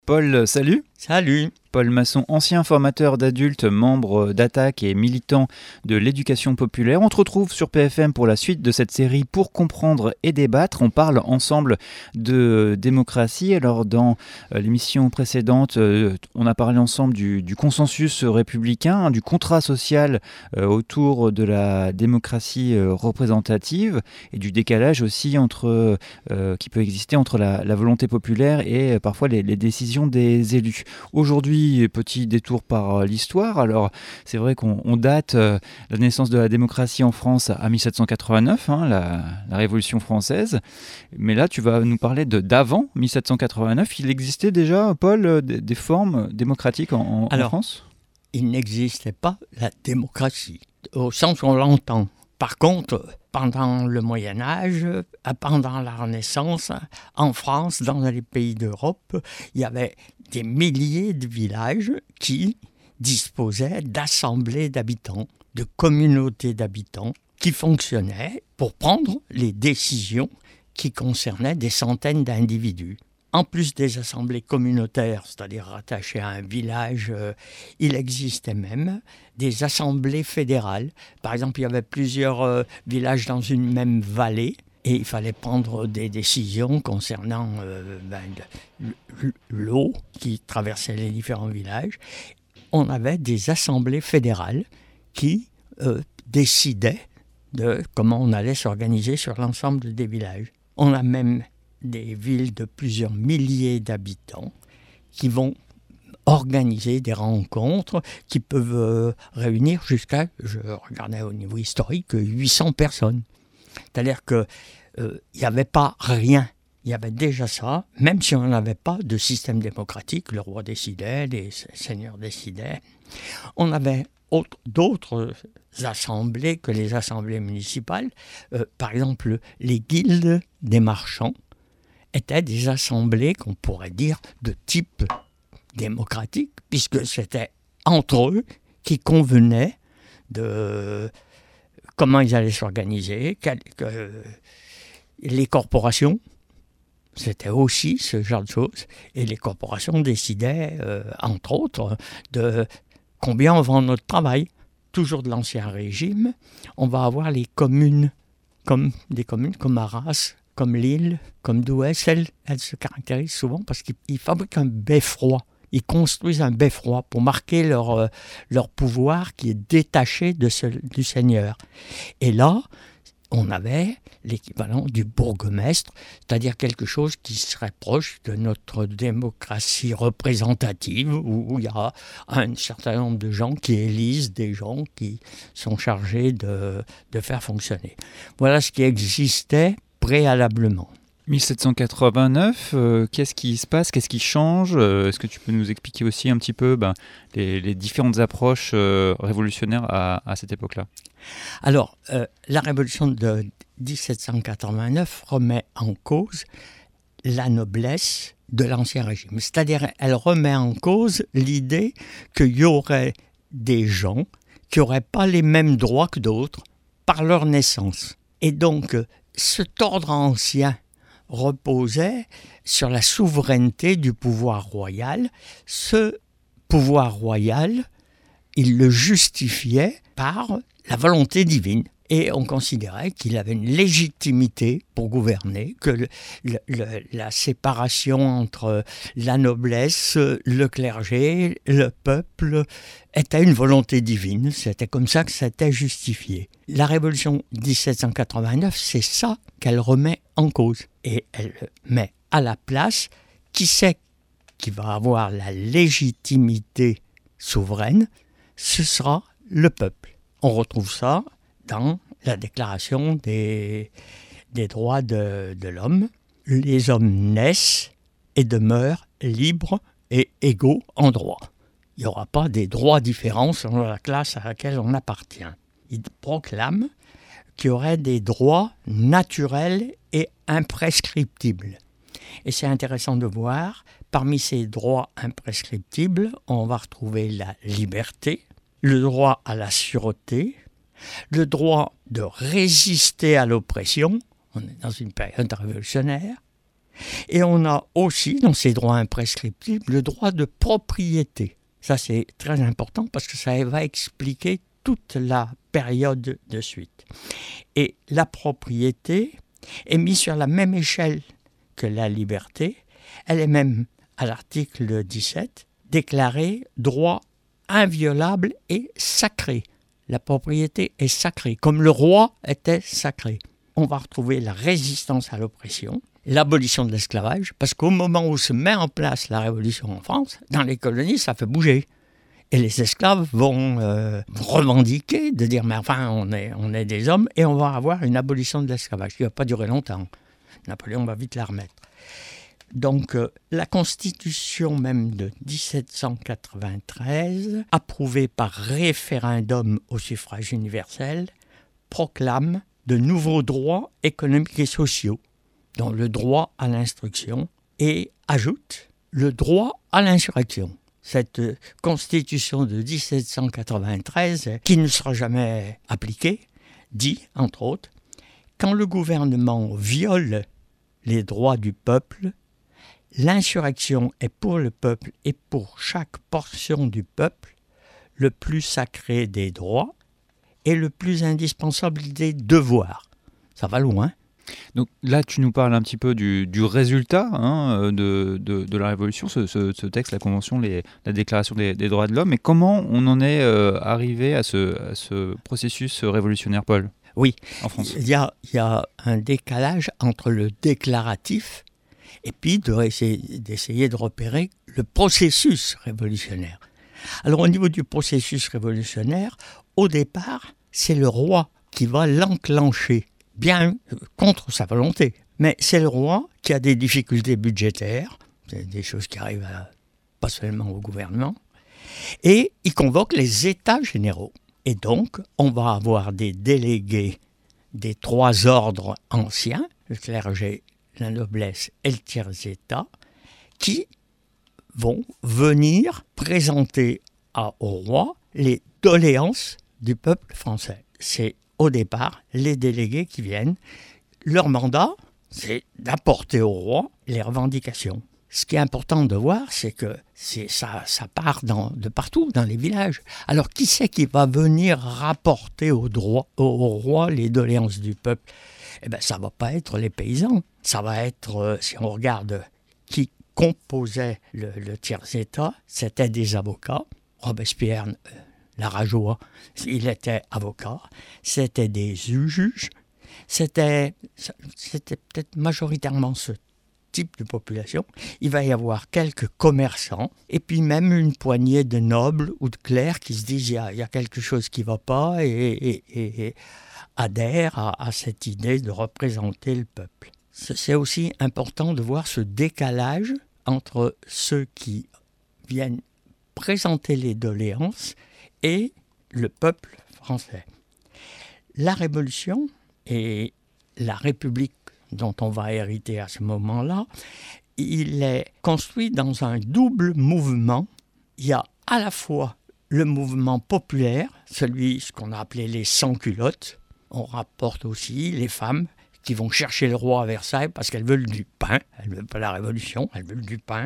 Paul, salut. Salut. Paul Masson, ancien formateur d'adultes, membre d'Attaque et militant de l'éducation populaire. On te retrouve sur PFM pour la suite de cette série Pour comprendre et débattre. On parle ensemble de démocratie. Alors dans l'émission précédente, on a parlé ensemble du consensus républicain, du contrat social autour de la démocratie représentative et du décalage aussi qui peut exister entre la volonté populaire et parfois les décisions des élus. Aujourd'hui, petit détour par l'histoire. Alors, c'est vrai qu'on date la naissance de la démocratie en France à 1789, la Révolution française. Mais là, tu vas nous parler d'avant 1789. Il existait déjà, Paul, des formes démocratiques en France ? Il n'existait pas la démocratie, au sens où on l'entend. Par contre, pendant le Moyen-Âge, pendant la Renaissance, en France, dans les pays d'Europe, il y avait des milliers de villages qui disposaient d'assemblées d'habitants, de communautés d'habitants qui fonctionnaient pour prendre les décisions qui concernaient des centaines d'individus. En plus des assemblées communautaires, c'est-à-dire rattachées à un village, il existait même des assemblées fédérales. Par exemple, il y avait plusieurs villages dans une même vallée et il fallait prendre des décisions concernant l'eau qui traversait les différents villages. On avait des assemblées fédérales qui décidaient de comment on allait s'organiser sur l'ensemble des villages. On a même des villes de plusieurs milliers d'habitants qui vont organiser des rencontres qui peuvent réunir jusqu'à, je regardais au niveau historique, 800 personnes. C'est-à-dire qu'il n'y avait pas rien. Il y avait déjà ça, même si on n'avait pas de système démocratique, le roi décidait, les seigneurs décidaient. On avait d'autres assemblées que les assemblées municipales. Par exemple, les guildes des marchands étaient des assemblées qu'on pourrait dire de type démocratique, puisque c'était entre eux qui convenaient de comment ils allaient s'organiser. Les corporations, c'était aussi ce genre de choses. Et les corporations décidaient, entre autres, de combien on vend notre travail. Toujours de l'Ancien Régime, on va avoir les communes, comme des communes comme Arras, comme Lille, comme Douai. Elles se caractérisent souvent parce qu'ils fabriquent un beffroi. Ils construisent un beffroi pour marquer leur pouvoir qui est détaché du seigneur. Et là, on avait l'équivalent du bourgmestre, c'est-à-dire quelque chose qui serait proche de notre démocratie représentative, où il y a un certain nombre de gens qui élisent des gens qui sont chargés de faire fonctionner. Voilà ce qui existait préalablement. 1789, qu'est-ce qui se passe, qu'est-ce qui change ? Est-ce que tu peux nous expliquer aussi un petit peu les différentes approches révolutionnaires à cette époque-là ? Alors, la révolution de 1789 remet en cause la noblesse de l'Ancien Régime. C'est-à-dire, elle remet en cause l'idée qu'il y aurait des gens qui n'auraient pas les mêmes droits que d'autres par leur naissance. Et donc, cet ordre ancien reposait sur la souveraineté du pouvoir royal. Ce pouvoir royal, il le justifiait par la volonté divine. Et on considérait qu'il avait une légitimité pour gouverner, que la séparation entre la noblesse, le clergé, le peuple était une volonté divine. C'était comme ça que c'était justifié. La révolution 1789, c'est ça qu'elle remet en cause. Et elle met à la place qui c'est qui va avoir la légitimité souveraine, ce sera le peuple. On retrouve ça dans la déclaration des droits de l'homme. Les hommes naissent et demeurent libres et égaux en droit. Il n'y aura pas des droits différents selon la classe à laquelle on appartient. Il proclame qu'il y aurait des droits naturels et imprescriptibles. Et c'est intéressant de voir, parmi ces droits imprescriptibles, on va retrouver la liberté, le droit à la sûreté, le droit de résister à l'oppression, on est dans une période révolutionnaire, Et on a aussi, dans ces droits imprescriptibles, le droit de propriété. Ça, c'est très important parce que ça va expliquer toute la période de suite. Et la propriété est mise sur la même échelle que la liberté. Elle est même, à l'article 17, déclarée droit inviolable et sacré. La propriété est sacrée, comme le roi était sacré. On va retrouver la résistance à l'oppression, l'abolition de l'esclavage, parce qu'au moment où se met en place la Révolution en France, dans les colonies, ça fait bouger. Et les esclaves vont revendiquer de dire « mais enfin, on est des hommes » et on va avoir une abolition de l'esclavage qui ne va pas durer longtemps. Napoléon va vite la remettre. Donc, la Constitution même de 1793, approuvée par référendum au suffrage universel, proclame de nouveaux droits économiques et sociaux, dont le droit à l'instruction, et ajoute le droit à l'insurrection. Cette Constitution de 1793, qui ne sera jamais appliquée, dit, entre autres, quand le gouvernement viole les droits du peuple, l'insurrection est pour le peuple et pour chaque portion du peuple le plus sacré des droits et le plus indispensable des devoirs. Ça va loin. Donc là, tu nous parles un petit peu du résultat de la Révolution, ce texte, la Convention, la Déclaration des droits de l'homme. Mais comment on en est arrivé à ce processus révolutionnaire, Paul ? Oui, en France. Il y a un décalage entre le déclaratif et puis d'essayer de repérer le processus révolutionnaire. Alors au niveau du processus révolutionnaire, au départ, c'est le roi qui va l'enclencher, bien contre sa volonté. Mais c'est le roi qui a des difficultés budgétaires, c'est des choses qui arrivent pas seulement au gouvernement, et il convoque les États généraux. Et donc, on va avoir des délégués des trois ordres anciens, le clergé, la noblesse et le tiers-état, qui vont venir présenter au roi les doléances du peuple français. C'est au départ les délégués qui viennent. Leur mandat, c'est d'apporter au roi les revendications. Ce qui est important de voir, c'est que ça part de partout, dans les villages. Alors, qui c'est qui va venir rapporter au roi les doléances du peuple ? Eh bien, ça ne va pas être les paysans. Ça va être, si on regarde qui composait le tiers-état, c'était des avocats. Robespierre, Larageois, il était avocat. C'était des juges. C'était peut-être majoritairement ce type de population. Il va y avoir quelques commerçants et puis même une poignée de nobles ou de clercs qui se disent il y a quelque chose qui ne va pas et adhèrent à cette idée de représenter le peuple. C'est aussi important de voir ce décalage entre ceux qui viennent présenter les doléances et le peuple français. La Révolution et la République dont on va hériter à ce moment-là, il est construit dans un double mouvement. Il y a à la fois le mouvement populaire, ce qu'on a appelé les sans-culottes. On rapporte aussi les femmes qui vont chercher le roi à Versailles parce qu'elles veulent du pain. Elles ne veulent pas la Révolution, elles veulent du pain.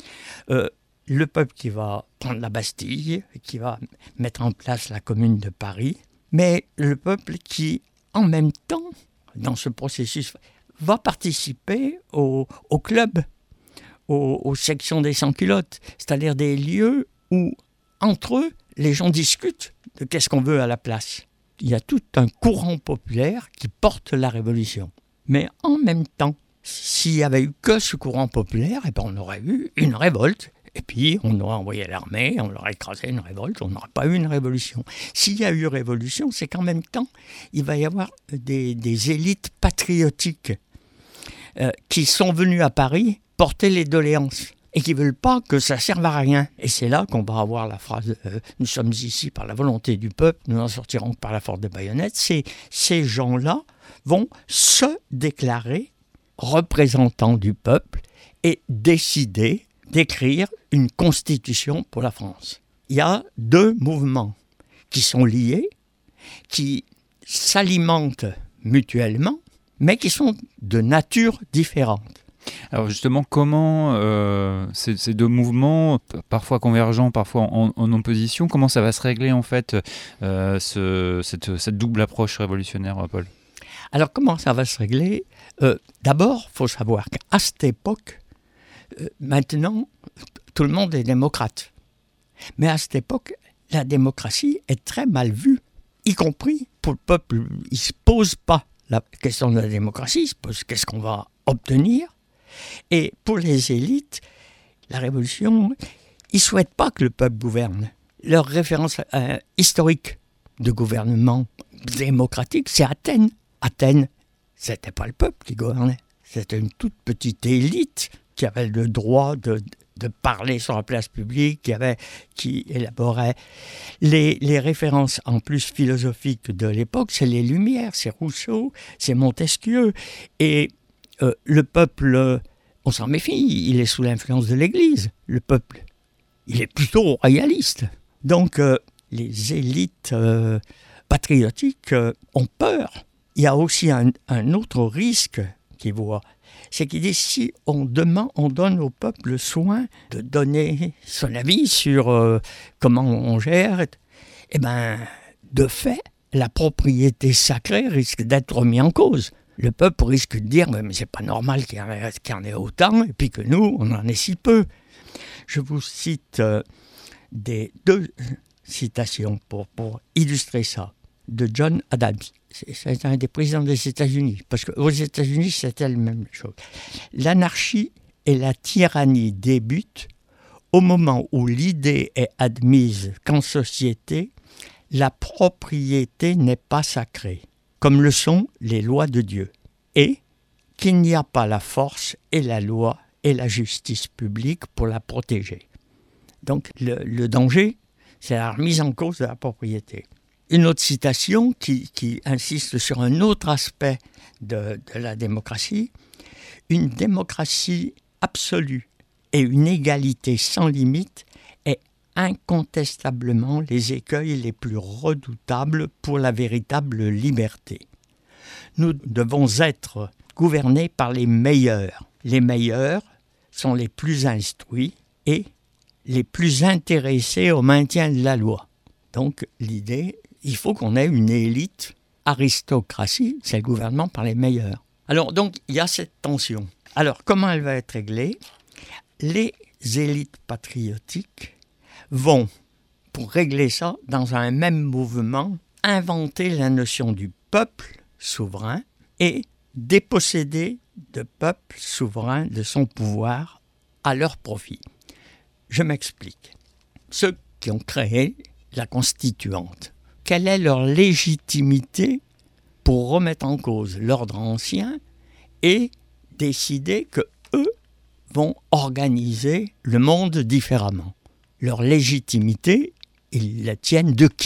Le peuple qui va prendre la Bastille, qui va mettre en place la Commune de Paris. Mais le peuple qui, en même temps, dans ce processus, va participer au club, aux sections des sans-culottes, c'est-à-dire des lieux où, entre eux, les gens discutent de qu'est-ce qu'on veut à la place. Il y a tout un courant populaire qui porte la Révolution. Mais en même temps, s'il n'y avait eu que ce courant populaire, eh ben on aurait eu une révolte. Et puis, on aurait envoyé l'armée, on aurait écrasé une révolte, on n'aurait pas eu une révolution. S'il y a eu révolution, c'est qu'en même temps, il va y avoir des élites patriotiques qui sont venues à Paris porter les doléances et qui ne veulent pas que ça serve à rien. Et c'est là qu'on va avoir la phrase « Nous sommes ici par la volonté du peuple, nous n'en sortirons que par la force des baïonnettes ». Ces gens-là vont se déclarer représentants du peuple et décider d'écrire une constitution pour la France. Il y a deux mouvements qui sont liés, qui s'alimentent mutuellement, mais qui sont de nature différente. Alors justement, comment ces deux mouvements, parfois convergents, parfois en opposition, comment ça va se régler en fait, cette double approche révolutionnaire, Paul ? Alors comment ça va se régler ? D'abord, il faut savoir qu'à cette époque, maintenant, tout le monde est démocrate. Mais à cette époque, la démocratie est très mal vue, y compris pour le peuple. Il ne se pose pas la question de la démocratie, il se pose qu'est-ce qu'on va obtenir. Et pour les élites, la révolution, ils ne souhaitent pas que le peuple gouverne. Leur référence historique de gouvernement démocratique, c'est Athènes. Athènes, ce n'était pas le peuple qui gouvernait, c'était une toute petite élite qui avait le droit de parler sur la place publique, qui élaborait les références en plus philosophiques de l'époque, c'est les Lumières, c'est Rousseau, c'est Montesquieu. Et le peuple, on s'en méfie, il est sous l'influence de l'Église. Le peuple, il est plutôt royaliste. Donc les élites patriotiques ont peur. Il y a aussi un autre risque qu'ils voient. C'est qu'il dit si on donne au peuple le soin de donner son avis sur comment on gère, eh ben, de fait, la propriété sacrée risque d'être remise en cause. Le peuple risque de dire mais c'est pas normal qu'il y en ait autant et puis que nous, on en ait si peu. Je vous cite deux citations pour illustrer ça, de John Adams. C'est un des présidents des États-Unis, parce qu'aux États-Unis, c'était la même chose. L'anarchie et la tyrannie débutent au moment où l'idée est admise qu'en société, la propriété n'est pas sacrée, comme le sont les lois de Dieu, et qu'il n'y a pas la force et la loi et la justice publique pour la protéger. Donc le danger, c'est la remise en cause de la propriété. Une autre citation qui insiste sur un autre aspect de la démocratie. Une démocratie absolue et une égalité sans limite est incontestablement les écueils les plus redoutables pour la véritable liberté. Nous devons être gouvernés par les meilleurs. Les meilleurs sont les plus instruits et les plus intéressés au maintien de la loi. Donc l'idée, il faut qu'on ait une élite, aristocratie, c'est le gouvernement par les meilleurs. Alors donc, il y a cette tension. Alors, comment elle va être réglée ? Les élites patriotiques vont, pour régler ça, dans un même mouvement, inventer la notion du peuple souverain et déposséder de peuple souverain de son pouvoir à leur profit. Je m'explique. Ceux qui ont créé la Constituante, quelle est leur légitimité pour remettre en cause l'ordre ancien et décider qu'eux vont organiser le monde différemment. Leur légitimité, ils la tiennent de qui ?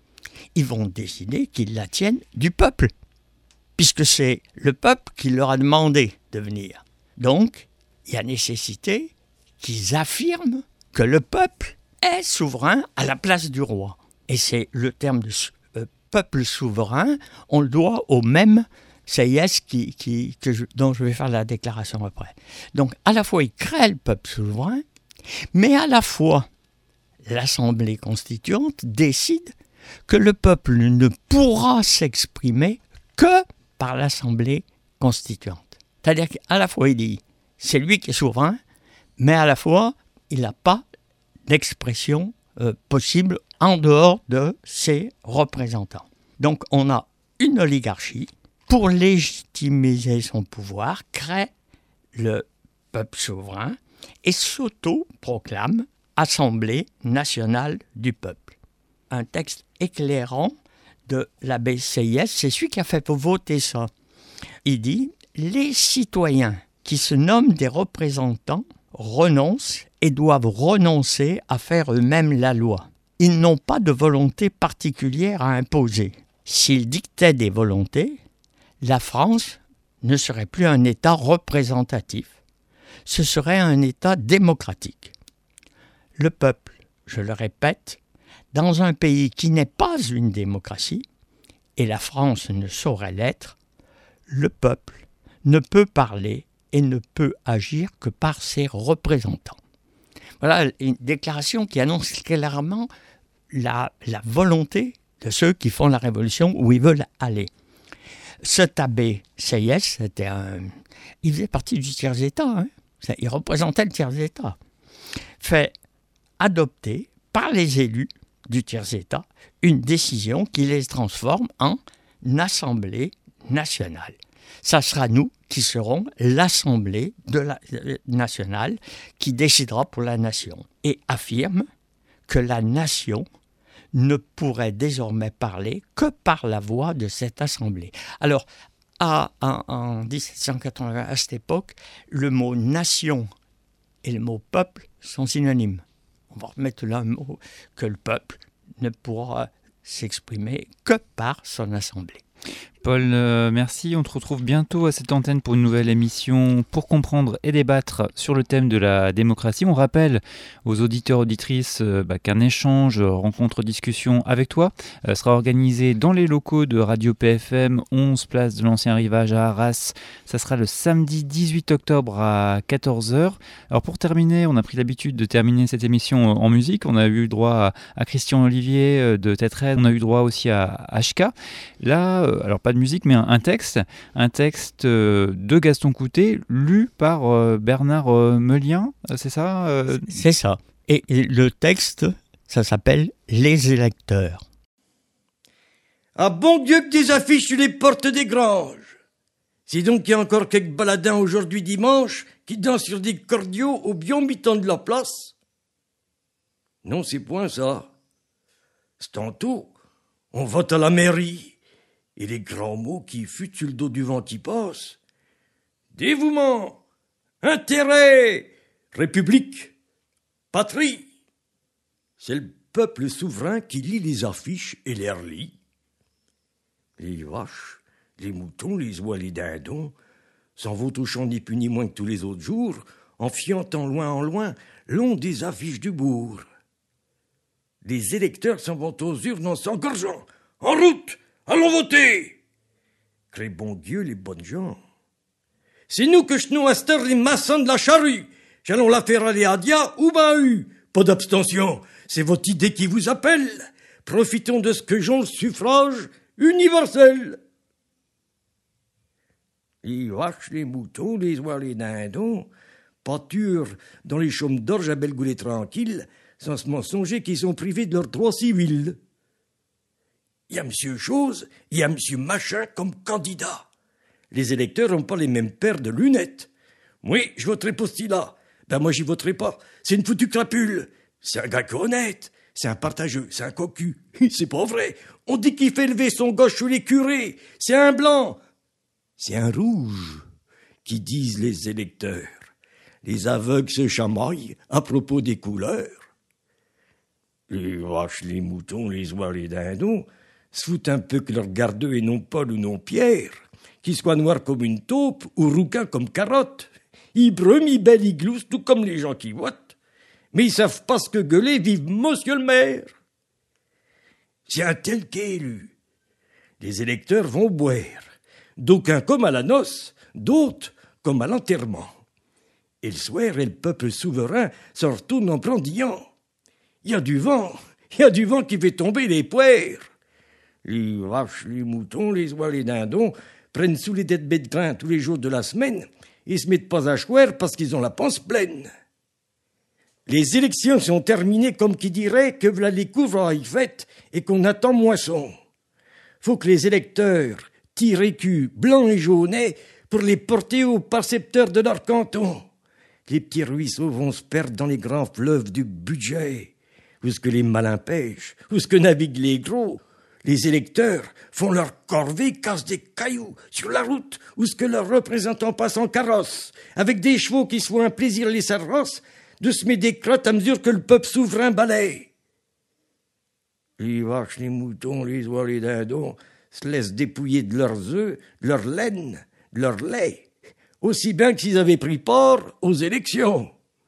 Ils vont décider qu'ils la tiennent du peuple, puisque c'est le peuple qui leur a demandé de venir. Donc, il y a nécessité qu'ils affirment que le peuple est souverain à la place du roi. Et c'est le terme de peuple souverain, on le doit au même CIS dont je vais faire la déclaration après. Donc, à la fois, il crée le peuple souverain, mais à la fois, l'Assemblée constituante décide que le peuple ne pourra s'exprimer que par l'Assemblée constituante. C'est-à-dire qu'à la fois, il dit, c'est lui qui est souverain, mais à la fois, il n'a pas d'expression possible en dehors de ses représentants. Donc on a une oligarchie, pour légitimiser son pouvoir, crée le peuple souverain et s'auto-proclame Assemblée nationale du peuple. Un texte éclairant de l'abbé Sieyès, c'est celui qui a fait voter ça. Il dit « Les citoyens qui se nomment des représentants renoncent et doivent renoncer à faire eux-mêmes la loi. Ils n'ont pas de volonté particulière à imposer. S'ils dictaient des volontés, la France ne serait plus un État représentatif. Ce serait un État démocratique. Le peuple, je le répète, dans un pays qui n'est pas une démocratie, et la France ne saurait l'être, le peuple ne peut parler et ne peut agir que par ses représentants. Voilà une déclaration qui annonce clairement la volonté de ceux qui font la révolution où ils veulent aller. Ce Tabé Seyès, il faisait partie du tiers-État, hein. Il représentait le tiers-État. Fait adopter par les élus du tiers-État une décision qui les transforme en Assemblée nationale. Ça sera nous qui serons l'Assemblée nationale qui décidera pour la nation et affirme que la nation ne pourrait désormais parler que par la voix de cette Assemblée. Alors, en 1780, à cette époque, le mot nation et le mot peuple sont synonymes. On va remettre là un mot que le peuple ne pourra s'exprimer que par son assemblée. Paul, merci. On te retrouve bientôt à cette antenne pour une nouvelle émission pour comprendre et débattre sur le thème de la démocratie. On rappelle aux auditeurs auditrices qu'un échange, rencontre, discussion avec toi sera organisé dans les locaux de Radio PFM, 11 place de l'Ancien Rivage à Arras. Ça sera le samedi 18 octobre à 14h. Alors pour terminer, on a pris l'habitude de terminer cette émission en musique. On a eu droit à Christian Olivier de Tetraed. On a eu droit aussi à HK. Là, alors pas de musique, mais un texte de Gaston Coutet, lu par Bernard Meulien, c'est ça C'est ça. Et le texte, ça s'appelle « Les électeurs ». Ah bon Dieu que des affiches sur les portes des granges. C'est donc qu'il y a encore quelques baladins aujourd'hui dimanche qui dansent sur des cordiaux au bien mi-temps de la place. Non, c'est point ça. C'est tantôt, on vote à la mairie. Et les grands mots qui futent sur le dos du vent qui passe. Dévouement, intérêt, république, patrie. C'est le peuple souverain qui lit les affiches et les relit. Les vaches, les moutons, les oies, les dindons s'en vont au champ ni plus ni moins que tous les autres jours, en fiantant loin en loin, long des affiches du bourg. Les électeurs s'en vont aux urnes en s'engorgeant. En route! Allons voter! Crée bon Dieu les bonnes gens. C'est nous que chenons à cette heure les maçons de la charrue. J'allons la faire aller à Dia ou Bahut. Pas d'abstention, c'est votre idée qui vous appelle. Profitons de ce que j'en le suffrage universel. Les vaches, les moutons, les oies, les dindons pâturent dans les chaumes d'orge à Belgoulet tranquille, sans se mensonger qu'ils sont privés de leurs droits civils. Il y a monsieur Chose, il y a monsieur Machin comme candidat. Les électeurs n'ont pas les mêmes paires de lunettes. Oui, je voterai pour ce type-là. Ben moi, j'y voterai pas. C'est une foutue crapule. C'est un gars honnête. C'est un partageux. C'est un cocu. C'est pas vrai. On dit qu'il fait lever son gauche sous les curés. C'est un blanc. C'est un rouge, qui disent les électeurs. Les aveugles se chamaillent à propos des couleurs. Les vaches, les moutons, les oies, les dindons se foutent un peu que leur gardeux est non Paul ou non Pierre, qu'il soit noir comme une taupe ou rouquin comme carotte. Ils brument, ils bêlent, ils gloussent, tout comme les gens qui votent. Mais ils savent pas ce que gueuler, vive monsieur le maire. C'est un tel qui est élu. Les électeurs vont boire, d'aucuns comme à la noce, d'autres comme à l'enterrement. Et le soir, et le peuple souverain se retourne en brandillant. Il y a du vent qui fait tomber les poires. Les vaches, les moutons, les oies, les dindons prennent sous les dettes de grain tous les jours de la semaine et se mettent pas à choir parce qu'ils ont la panse pleine. Les élections sont terminées comme qui dirait que voilà les couvrailles faites et qu'on attend moisson. Faut que les électeurs tirent écus blancs et jaunets pour les porter aux percepteurs de leur canton. Les petits ruisseaux vont se perdre dans les grands fleuves du budget, où ce que les malins pêchent, où ce que naviguent les gros. Les électeurs font leur corvée, cassent des cailloux sur la route, où ce que leurs représentants passent en carrosse, avec des chevaux qui se font un plaisir les sarrosses, de se mettre des crottes à mesure que le peuple souverain balaye. Les vaches, les moutons, les oies, les dindons se laissent dépouiller de leurs œufs, de leur laine, de leur lait, aussi bien que s'ils avaient pris part aux élections.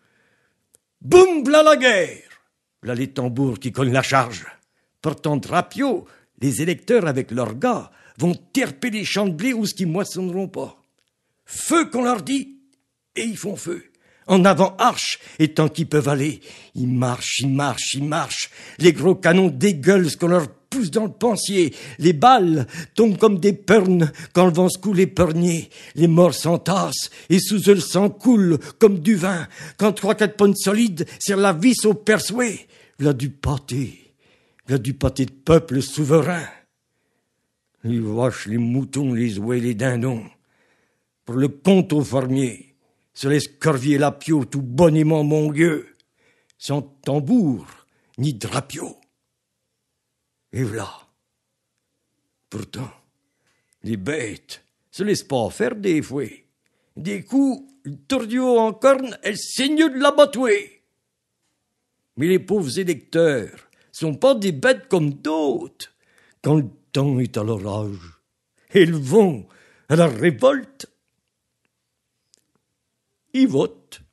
Boum, v'là la guerre! V'là les tambours qui cognent la charge. Portant drapeau, les électeurs avec leurs gars vont terper les champs de blé où ce qui moissonneront pas. Feu qu'on leur dit, et ils font feu. En avant arche, et tant qu'ils peuvent aller, ils marchent. Les gros canons dégueulent ce qu'on leur pousse dans le pensier. Les balles tombent comme des pernes quand le vent secoue les perniers. Les morts s'entassent et sous eux le sang coule comme du vin. Quand 3-4 ponts solides serrent la vis au percé, v'là du pâté de peuple souverain. Les vaches, les moutons, les ouets, les dindons, pour le compte aux fermiers, se laisse corvier la pio tout bonnement mon Dieu, sans tambour ni drapio. Et voilà. Pourtant, les bêtes se laissent pas faire des fouets. Des coups, le tordio en corne, elles saignent de la batouée. Mais les pauvres électeurs sont pas des bêtes comme d'autres. Quand le temps est à l'orage, ils vont à la révolte. Ils votent.